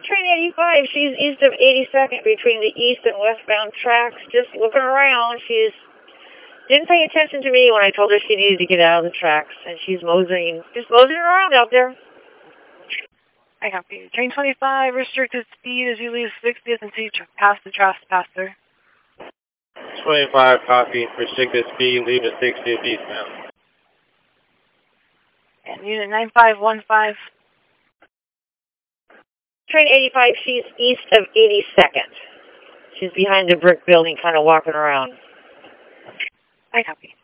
train 85. She's east of 82nd between the east and westbound tracks. Just looking around. She's didn't pay attention to me when I told her she needed to get out of the tracks, and she's just moseying around out there. I copy. Train 25, restricted speed as you leave 60th until you pass the trespasser. 25, copy. Restricted speed, leave at 60th eastbound. And unit 9515. Train 85, she's east of 82nd. She's behind the brick building, kind of walking around. I copy.